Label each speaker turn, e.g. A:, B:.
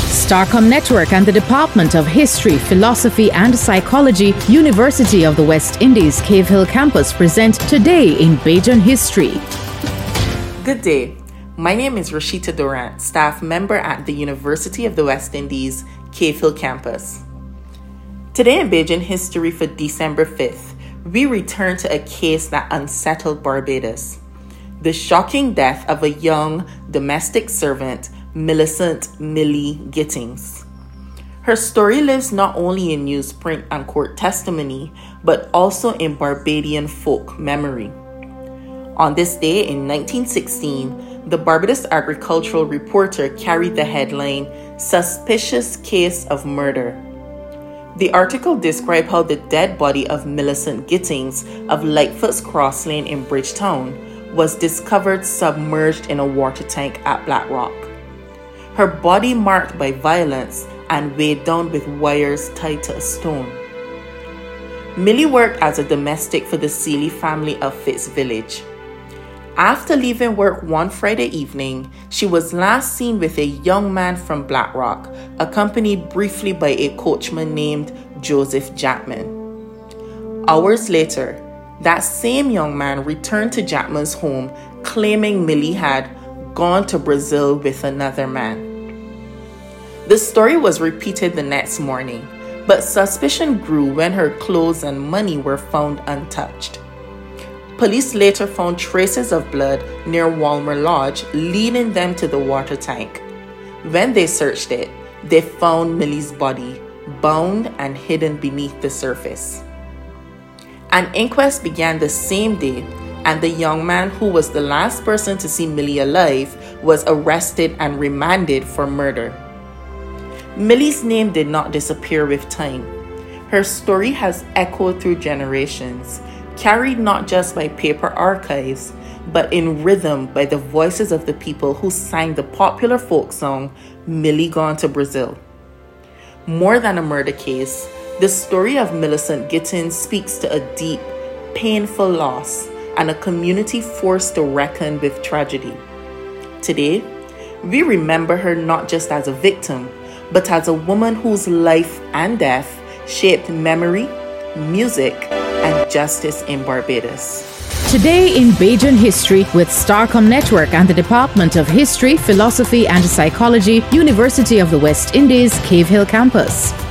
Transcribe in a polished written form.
A: Starcom Network and the Department of History, Philosophy and Psychology, University of the West Indies, Cave Hill Campus present Today in Bajan History.
B: Good day. My name is Rashita Durant, staff member at the University of the West Indies, Cave Hill Campus. Today in Bajan History for December 5th, we return to a case that unsettled Barbados. The shocking death of a young domestic servant, Millicent Millie Gittings. Her story lives not only in newsprint and court testimony, but also in Barbadian folk memory. On this day in 1916, the Barbados Agricultural Reporter carried the headline, "Suspicious Case of Murder." The article described how the dead body of Millicent Gittings of Lightfoot's Cross Lane in Bridgetown was discovered submerged in a water tank at Black Rock. Her body marked by violence and weighed down with wires tied to a stone. Millie worked as a domestic for the Seeley family of Fitz Village. After leaving work one Friday evening, she was last seen with a young man from Black Rock, accompanied briefly by a coachman named Joseph Jackman. Hours later, that same young man returned to Jackman's home, claiming Millie had gone to Brazil with another man. The story was repeated the next morning, but suspicion grew when her clothes and money were found untouched. Police later found traces of blood near Walmer Lodge, leading them to the water tank. When they searched it, they found Millie's body, bound and hidden beneath the surface. An inquest began the same day, and the young man who was the last person to see Millie alive was arrested and remanded for murder. Millie's name did not disappear with time. Her story has echoed through generations, carried not just by paper archives, but in rhythm by the voices of the people who sang the popular folk song, Millie Gone to Brazil. More than a murder case, the story of Millicent Gittings speaks to a deep, painful loss and a community forced to reckon with tragedy. Today, we remember her not just as a victim, but as a woman whose life and death shaped memory, music, and justice in Barbados.
A: Today in Bajan History with Starcom Network and the Department of History, Philosophy and Psychology, University of the West Indies, Cave Hill Campus.